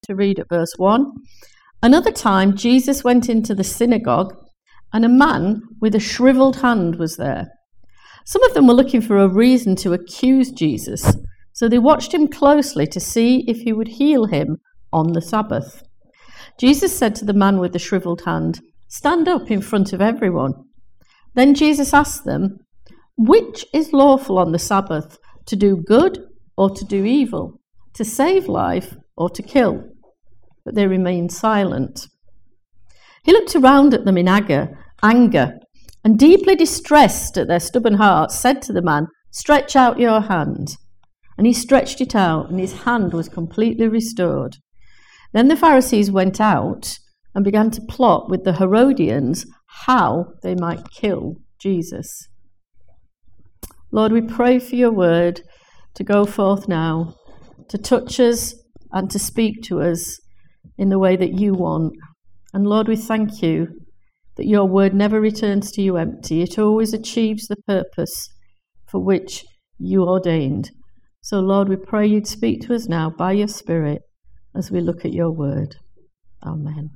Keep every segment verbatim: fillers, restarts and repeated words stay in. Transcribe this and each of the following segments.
to read at verse one. Another time, Jesus went into the synagogue, and a man with a shriveled hand was there. Some of them were looking for a reason to accuse Jesus, so they watched him closely to see if he would heal him on the Sabbath. Jesus said to the man with the shriveled hand, "Stand up in front of everyone." Then Jesus asked them, "Which is lawful on the Sabbath, to do good or to do evil, to save life or to kill?" But they remained silent. He looked around at them in anger, anger, and deeply distressed at their stubborn hearts, said to the man, "Stretch out your hand." And he stretched it out, and his hand was completely restored. Then the Pharisees went out and began to plot with the Herodians how they might kill Jesus. Lord, we pray for your word to go forth now, to touch us and to speak to us in the way that you want. And Lord, we thank you that your word never returns to you empty. It always achieves the purpose for which you ordained. So Lord, we pray you'd speak to us now by your Spirit as we look at your word. Amen.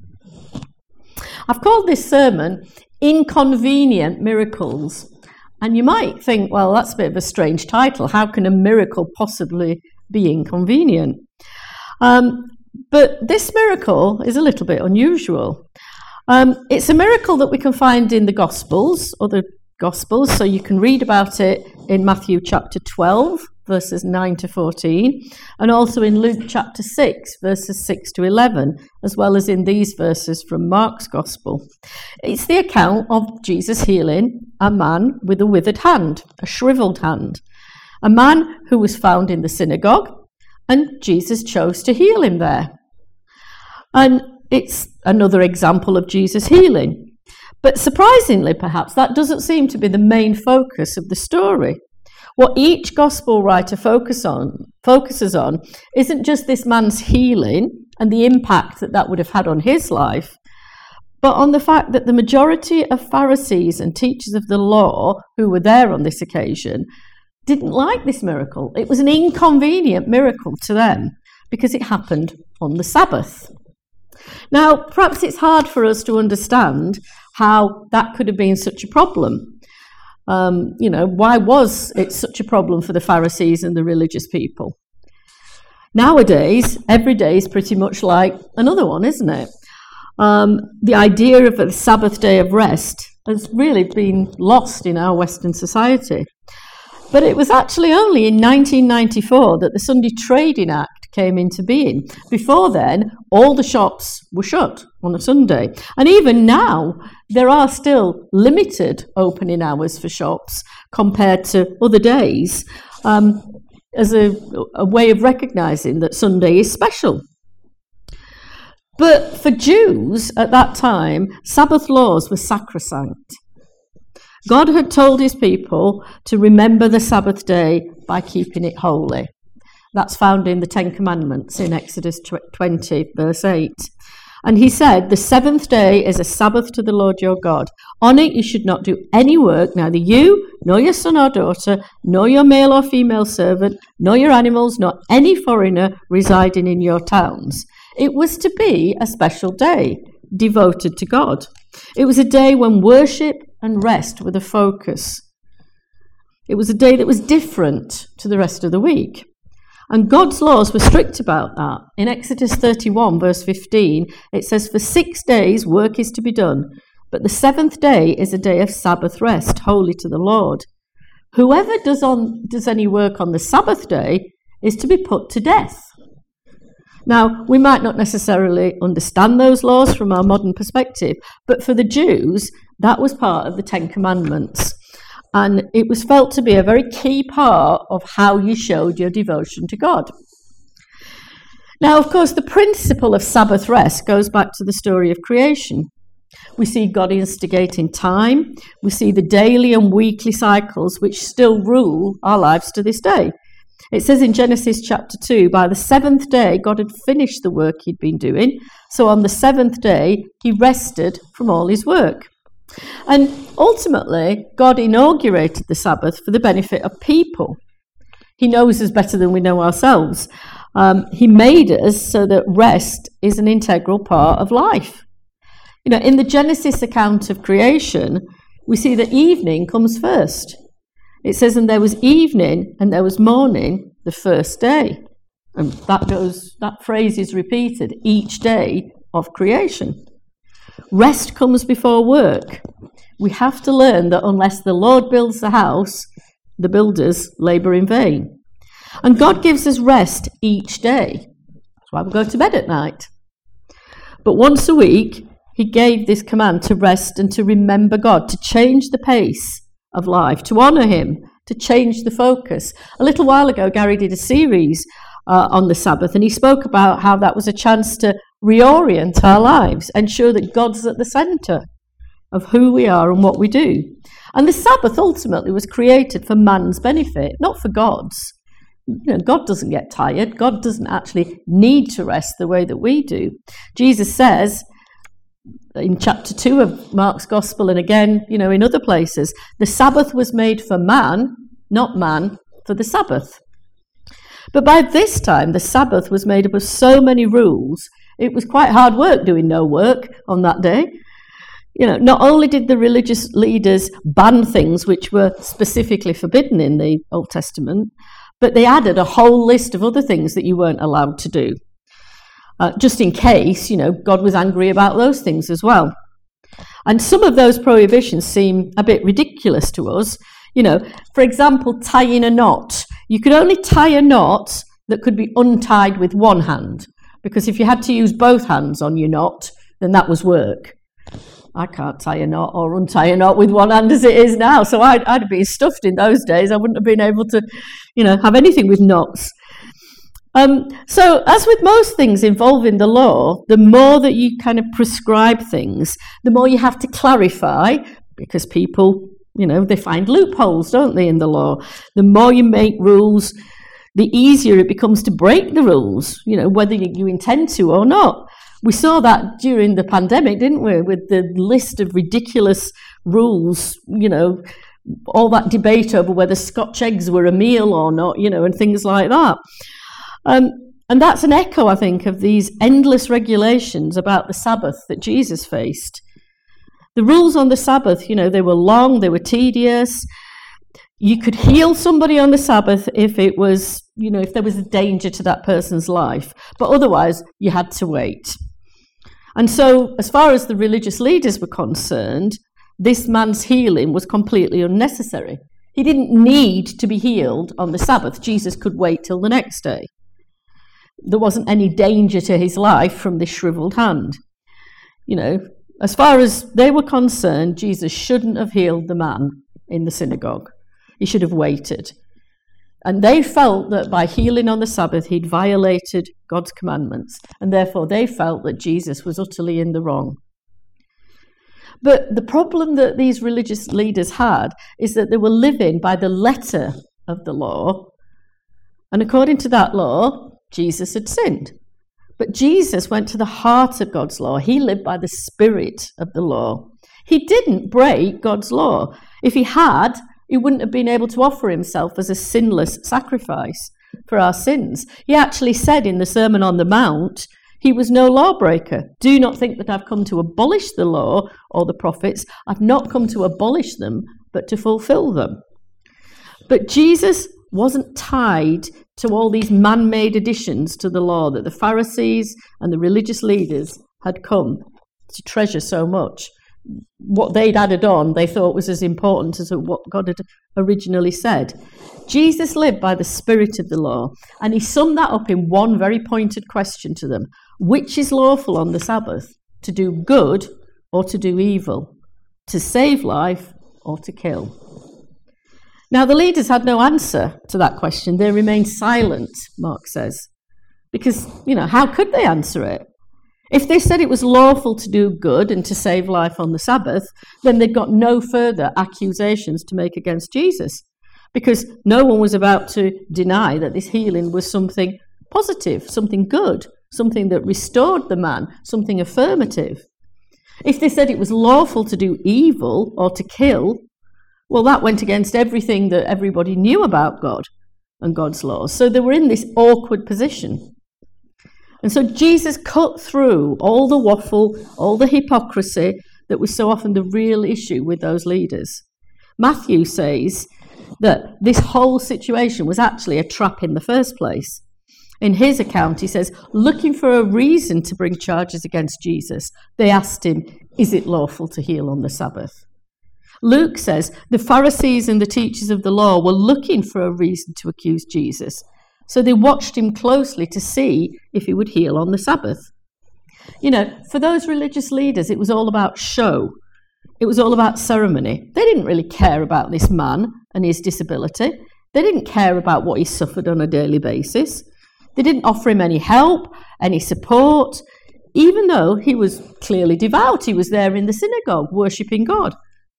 I've called this sermon Inconvenient Miracles. And you might think, well, that's a bit of a strange title. How can a miracle possibly be inconvenient? Um, but this miracle is a little bit unusual. Um, it's a miracle that we can find in the Gospels, other Gospels, so you can read about it in Matthew chapter twelve, verses nine to fourteen, and also in Luke chapter six, verses six to eleven, as well as in these verses from Mark's Gospel. It's the account of Jesus healing a man with a withered hand, a shriveled hand, a man who was found in the synagogue, and Jesus chose to heal him there. And it's another example of Jesus healing. But surprisingly, perhaps, that doesn't seem to be the main focus of the story. What each gospel writer focus on, focuses on isn't just this man's healing and the impact that that would have had on his life, but on the fact that the majority of Pharisees and teachers of the law who were there on this occasion didn't like this miracle. It was an inconvenient miracle to them because it happened on the Sabbath. Now, perhaps it's hard for us to understand how that could have been such a problem. Um, you know, why was it such a problem for the Pharisees and the religious people? Nowadays, every day is pretty much like another one, isn't it? Um, the idea of a Sabbath day of rest has really been lost in our Western society. But it was actually only in nineteen ninety-four that the Sunday Trading Act came into being. Before then, all the shops were shut on a Sunday. And even now, there are still limited opening hours for shops compared to other days, um, as a, a way of recognising that Sunday is special. But for Jews at that time, Sabbath laws were sacrosanct. God had told his people to remember the Sabbath day by keeping it holy. That's found in the Ten Commandments in Exodus twenty, verse eight. And he said, "The seventh day is a Sabbath to the Lord your God. On it you should not do any work, neither you, nor your son or daughter, nor your male or female servant, nor your animals, nor any foreigner residing in your towns." It was to be a special day devoted to God. It was a day when worship and rest were the focus. It was a day that was different to the rest of the week. And God's laws were strict about that. In Exodus thirty-one, verse fifteen, it says, "For six days work is to be done, but the seventh day is a day of Sabbath rest, holy to the Lord. Whoever does, on, does any work on the Sabbath day is to be put to death." Now, we might not necessarily understand those laws from our modern perspective, but for the Jews, that was part of the Ten Commandments. And it was felt to be a very key part of how you showed your devotion to God. Now, of course, the principle of Sabbath rest goes back to the story of creation. We see God instigating time. We see the daily and weekly cycles which still rule our lives to this day. It says in Genesis chapter two, by the seventh day, God had finished the work he'd been doing. So on the seventh day, he rested from all his work. And ultimately, God inaugurated the Sabbath for the benefit of people. He knows us better than we know ourselves. Um, he made us so that rest is an integral part of life. You know, in the Genesis account of creation, we see that evening comes first. It says, and there was evening and there was morning the first day. And that goes, that phrase is repeated each day of creation. Rest comes before work. We have to learn that unless the Lord builds the house, the builders labour in vain. And God gives us rest each day. That's why we go to bed at night. But once a week, he gave this command to rest and to remember God, to change the pace of life, to honour him, to change the focus. A little while ago, Gary did a series uh, on the Sabbath, and he spoke about how that was a chance to reorient our lives, ensure that God's at the centre of who we are and what we do. And the Sabbath ultimately was created for man's benefit, not for God's. You know, God doesn't get tired. God doesn't actually need to rest the way that we do. Jesus says in chapter two of Mark's Gospel, and again, you know, in other places, the Sabbath was made for man, not man for the Sabbath. But by this time, the Sabbath was made up of so many rules, it was quite hard work doing no work on that day. You know, not only did the religious leaders ban things which were specifically forbidden in the Old Testament, but they added a whole list of other things that you weren't allowed to do. Uh, just in case, you know, God was angry about those things as well. And some of those prohibitions seem a bit ridiculous to us. You know, for example, tying a knot. You could only tie a knot that could be untied with one hand, because if you had to use both hands on your knot, then that was work. I can't tie a knot or untie a knot with one hand as it is now, so I'd, I'd be stuffed in those days. I wouldn't have been able to, you know, have anything with knots. Um, so as with most things involving the law, the more that you kind of prescribe things, the more you have to clarify, because people, you know, they find loopholes, don't they, in the law. The more you make rules, the easier it becomes to break the rules, you know, whether you intend to or not. We saw that during the pandemic, didn't we, with the list of ridiculous rules, you know, all that debate over whether Scotch eggs were a meal or not, you know, and things like that. Um, and that's an echo, I think, of these endless regulations about the Sabbath that Jesus faced. The rules on the Sabbath, you know, they were long, they were tedious. You could heal somebody on the Sabbath if it was, you know, if there was a danger to that person's life. But otherwise, you had to wait. And so, as far as the religious leaders were concerned, this man's healing was completely unnecessary. He didn't need to be healed on the Sabbath. Jesus could wait till the next day. There wasn't any danger to his life from this shriveled hand. You know, as far as they were concerned, Jesus shouldn't have healed the man in the synagogue. He should have waited. And they felt that by healing on the Sabbath, he'd violated God's commandments. And therefore, they felt that Jesus was utterly in the wrong. But the problem that these religious leaders had is that they were living by the letter of the law. And according to that law, Jesus had sinned. But Jesus went to the heart of God's law. He lived by the spirit of the law. He didn't break God's law. If he had, he wouldn't have been able to offer himself as a sinless sacrifice for our sins. He actually said in the Sermon on the Mount, he was no lawbreaker. Do not think that I've come to abolish the law or the prophets. I've not come to abolish them, but to fulfill them. But Jesus wasn't tied to all these man-made additions to the law that the Pharisees and the religious leaders had come to treasure so much. What they'd added on, they thought was as important as what God had originally said. Jesus lived by the spirit of the law, and he summed that up in one very pointed question to them. Which is lawful on the Sabbath? To do good or to do evil? To save life or to kill? Now, the leaders had no answer to that question. They remained silent, Mark says, because, you know, how could they answer it? If they said it was lawful to do good and to save life on the Sabbath, then they'd got no further accusations to make against Jesus, because no one was about to deny that this healing was something positive, something good, something that restored the man, something affirmative. If they said it was lawful to do evil or to kill, well, that went against everything that everybody knew about God. and God's laws. So they were in this awkward position. And so Jesus cut through all the waffle, all the hypocrisy that was so often the real issue with those leaders. Matthew says that this whole situation was actually a trap in the first place. In his account, he says, looking for a reason to bring charges against Jesus, they asked him, is it lawful to heal on the Sabbath? Luke says the Pharisees and the teachers of the law were looking for a reason to accuse Jesus, so they watched him closely to see if he would heal on the Sabbath. You know, for those religious leaders, it was all about show. It was all about ceremony. They didn't really care about this man and his disability. They didn't care about what he suffered on a daily basis. They didn't offer him any help, any support, even though he was clearly devout. He was there in the synagogue, worshipping God.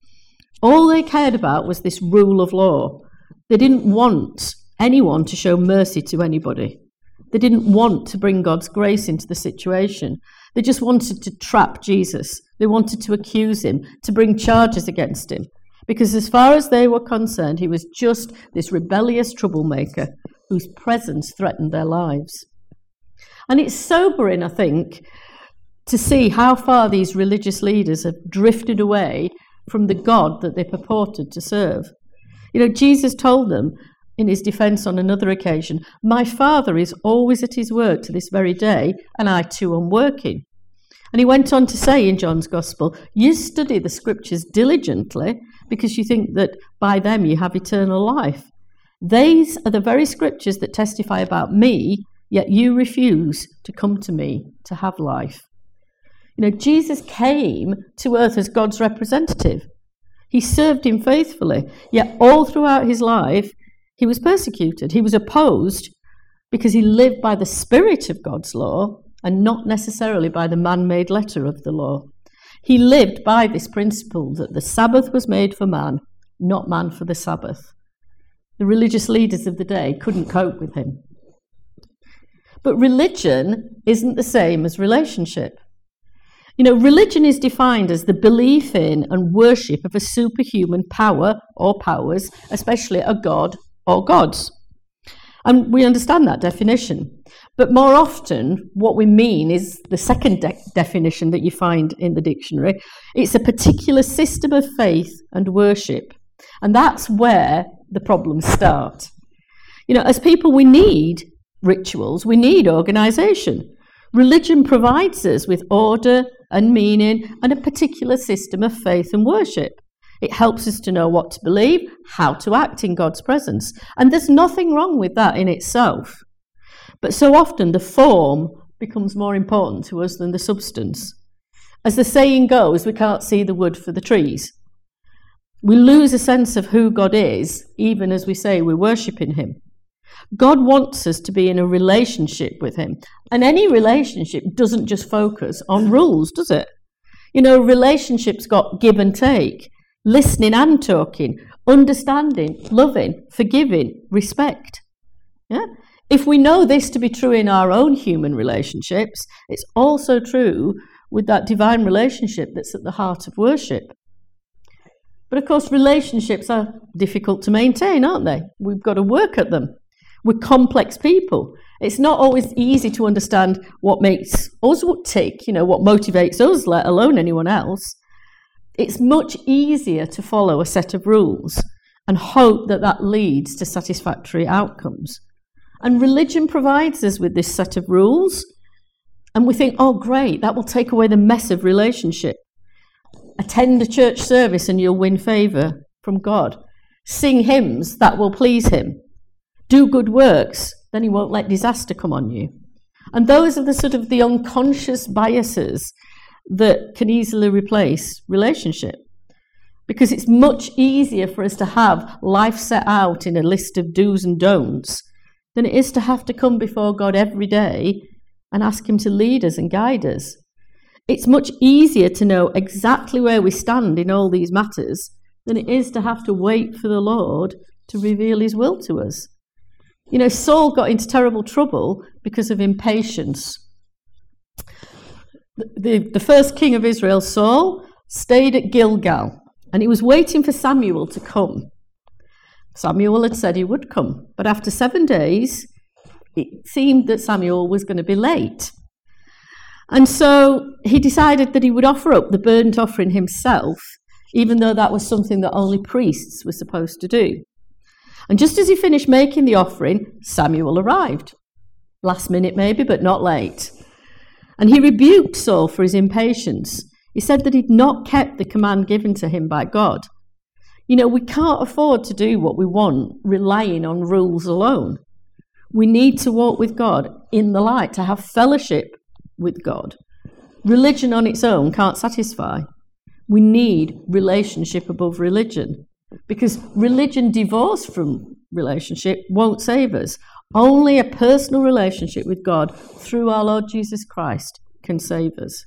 All they cared about was this rule of law. They didn't want anyone to show mercy to anybody. They didn't want to bring God's grace into the situation. They just wanted to trap Jesus. They wanted to accuse him, to bring charges against him. Because as far as they were concerned, he was just this rebellious troublemaker whose presence threatened their lives. And it's sobering, I think, to see how far these religious leaders have drifted away from the God that they purported to serve. You know, Jesus told them in his defense on another occasion, my Father is always at his work to this very day, and I too am working. And he went on to say in John's Gospel, you study the scriptures diligently because you think that by them you have eternal life. These are the very scriptures that testify about me, yet you refuse to come to me to have life. You know, Jesus came to earth as God's representative. He served him faithfully, yet all throughout his life, he was persecuted. He was opposed because he lived by the spirit of God's law and not necessarily by the man-made letter of the law. He lived by this principle that the Sabbath was made for man, not man for the Sabbath. The religious leaders of the day couldn't cope with him. But religion isn't the same as relationship. You know, religion is defined as the belief in and worship of a superhuman power or powers, especially a god or gods. And we understand that definition. But more often, what we mean is the second de- definition that you find in the dictionary. It's a particular system of faith and worship. And that's where the problems start. You know, as people, we need rituals, we need organisation. Religion provides us with order and meaning and a particular system of faith and worship. It helps us to know what to believe, how to act in God's presence. And there's nothing wrong with that in itself. But so often the form becomes more important to us than the substance. As the saying goes, we can't see the wood for the trees. We lose a sense of who God is, even as we say we're worshipping him. God wants us to be in a relationship with him. And any relationship doesn't just focus on rules, does it? You know, relationships got give and take, listening and talking, understanding, loving, forgiving, respect. Yeah? If we know this to be true in our own human relationships, it's also true with that divine relationship that's at the heart of worship. But of course, relationships are difficult to maintain, aren't they? We've got to work at them. We're complex people. It's not always easy to understand what makes us tick, you know, what motivates us, let alone anyone else. It's much easier to follow a set of rules and hope that that leads to satisfactory outcomes. And religion provides us with this set of rules, and we think, oh, great, that will take away the mess of relationship. Attend a church service and you'll win favour from God. Sing hymns, that will please him. Do good works, then he won't let disaster come on you. And those are the sort of the unconscious biases that can easily replace relationship. Because it's much easier for us to have life set out in a list of do's and don'ts than it is to have to come before God every day and ask him to lead us and guide us. It's much easier to know exactly where we stand in all these matters than it is to have to wait for the Lord to reveal his will to us. You know, Saul got into terrible trouble because of impatience. The, the, the first king of Israel, Saul, stayed at Gilgal, and he was waiting for Samuel to come. Samuel had said he would come, but after seven days, it seemed that Samuel was going to be late. And so he decided that he would offer up the burnt offering himself, even though that was something that only priests were supposed to do. And just as he finished making the offering, Samuel arrived. Last minute maybe, but not late. And he rebuked Saul for his impatience. He said that he'd not kept the command given to him by God. You know, we can't afford to do what we want relying on rules alone. We need to walk with God in the light, to have fellowship with God. Religion on its own can't satisfy. We need relationship above religion, because religion divorced from relationship won't save us. Only a personal relationship with God through our Lord Jesus Christ can save us.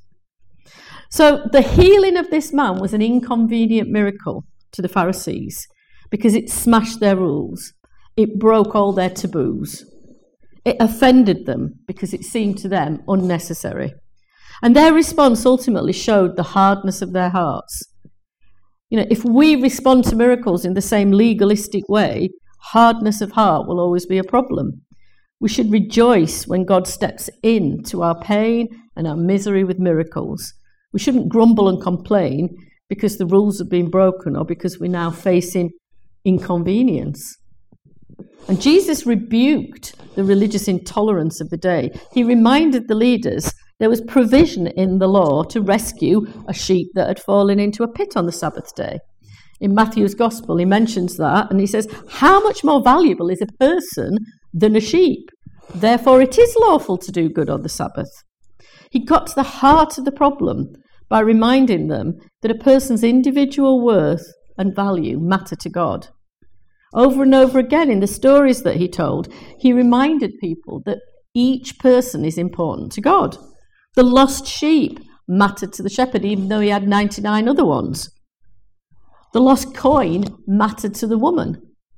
So the healing of this man was an inconvenient miracle to the Pharisees because it smashed their rules. It broke all their taboos. It offended them because it seemed to them unnecessary. And their response ultimately showed the hardness of their hearts. You know, if we respond to miracles in the same legalistic way, hardness of heart will always be a problem. We should rejoice when God steps in to our pain and our misery with miracles. We shouldn't grumble and complain because the rules have been broken or because we're now facing inconvenience. And Jesus rebuked the religious intolerance of the day. He reminded the leaders there was provision in the law to rescue a sheep that had fallen into a pit on the Sabbath day. In Matthew's Gospel, he mentions that, and he says, how much more valuable is a person than a sheep? Therefore, it is lawful to do good on the Sabbath. He got to the heart of the problem by reminding them that a person's individual worth and value matter to God. Over and over again in the stories that he told, he reminded people that each person is important to God. The lost sheep mattered to the shepherd, even though he had ninety-nine other ones. The lost coin mattered to the woman.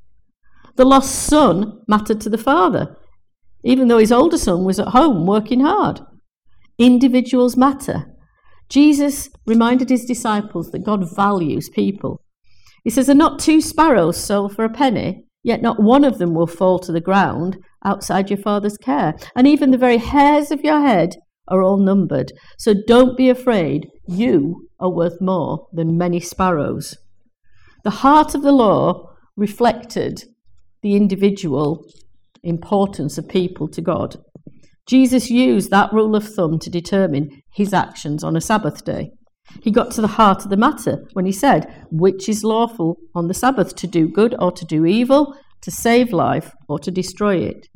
The lost son mattered to the father, even though his older son was at home working hard. Individuals matter. Jesus reminded his disciples that God values people. He says, are not two sparrows sold for a penny? Yet not one of them will fall to the ground outside your Father's care. And even the very hairs of your head are all numbered. So don't be afraid. You are worth more than many sparrows. The heart of the law reflected the individual importance of people to God. Jesus used that rule of thumb to determine his actions on a Sabbath day. He got to the heart of the matter when he said, which is lawful on the Sabbath, to do good or to do evil, to save life or to destroy it.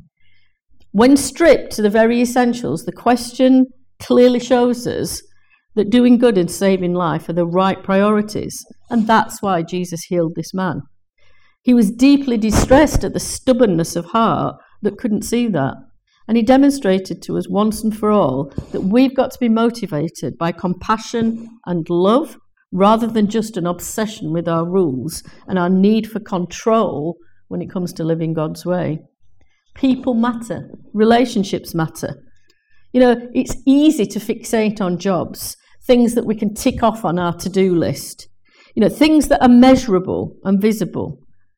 When stripped to the very essentials, the question clearly shows us that doing good and saving life are the right priorities. And that's why Jesus healed this man. He was deeply distressed at the stubbornness of heart that couldn't see that. And he demonstrated to us once and for all that we've got to be motivated by compassion and love rather than just an obsession with our rules and our need for control when it comes to living God's way. People matter. Relationships matter. You know, it's easy to fixate on jobs, things that we can tick off on our to-do list, you know, things that are measurable and visible.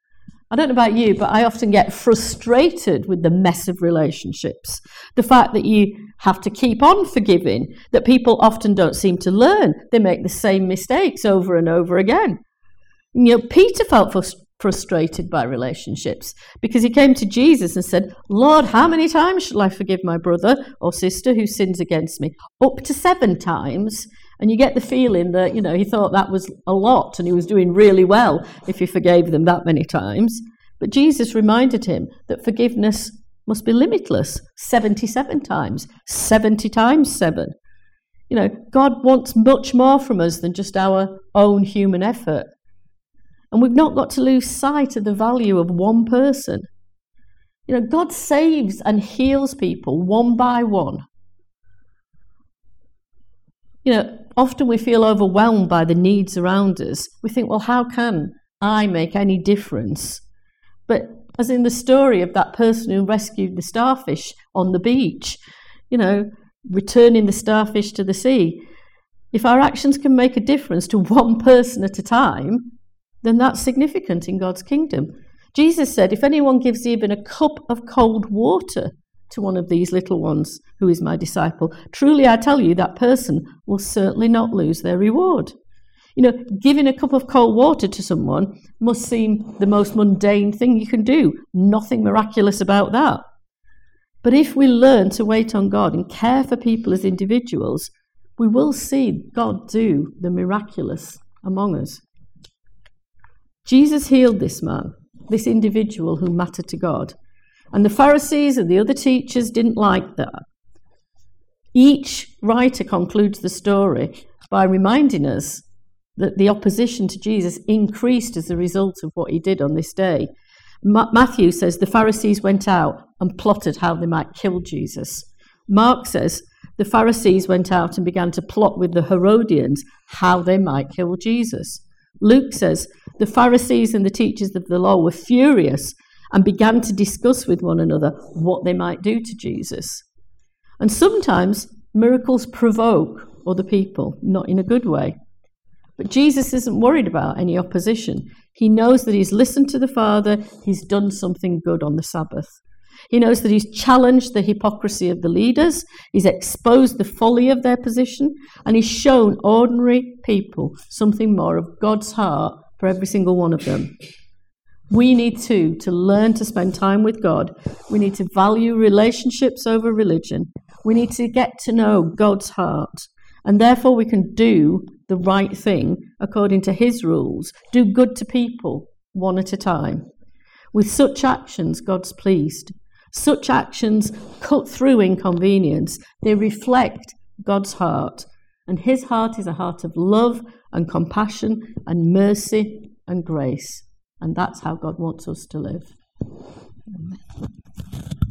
I don't know about you, but I often get frustrated with the mess of relationships. The fact that you have to keep on forgiving, that people often don't seem to learn. They make the same mistakes over and over again. You know, Peter felt frustrated by relationships because he came to Jesus and said, Lord, how many times shall I forgive my brother or sister who sins against me? Up to seven times. And you get the feeling that, you know, he thought that was a lot and he was doing really well if he forgave them that many times. But Jesus reminded him that forgiveness must be limitless, seventy-seven times, seventy times seven. You know, God wants much more from us than just our own human effort. And we've not got to lose sight of the value of one person. You know, God saves and heals people one by one. You know, often we feel overwhelmed by the needs around us. We think, well, how can I make any difference? But as in the story of that person who rescued the starfish on the beach, you know, returning the starfish to the sea, if our actions can make a difference to one person at a time, then that's significant in God's kingdom. Jesus said, if anyone gives even a cup of cold water to one of these little ones who is my disciple, truly I tell you, that person will certainly not lose their reward. You know, giving a cup of cold water to someone must seem the most mundane thing you can do. Nothing miraculous about that. But if we learn to wait on God and care for people as individuals, we will see God do the miraculous among us. Jesus healed this man, this individual who mattered to God. And the Pharisees and the other teachers didn't like that. Each writer concludes the story by reminding us that the opposition to Jesus increased as a result of what he did on this day. Ma- Matthew says the Pharisees went out and plotted how they might kill Jesus. Mark says the Pharisees went out and began to plot with the Herodians how they might kill Jesus. Luke says the Pharisees and the teachers of the law were furious and began to discuss with one another what they might do to Jesus. And sometimes miracles provoke other people, not in a good way. But Jesus isn't worried about any opposition. He knows that he's listened to the Father, he's done something good on the Sabbath. He knows that he's challenged the hypocrisy of the leaders, he's exposed the folly of their position, and he's shown ordinary people something more of God's heart for every single one of them. We need to, to learn to spend time with God. We need to value relationships over religion. We need to get to know God's heart. And therefore we can do the right thing according to his rules. Do good to people one at a time. With such actions, God's pleased. Such actions cut through inconvenience. They reflect God's heart. And his heart is a heart of love and compassion and mercy and grace. And that's how God wants us to live. Amen.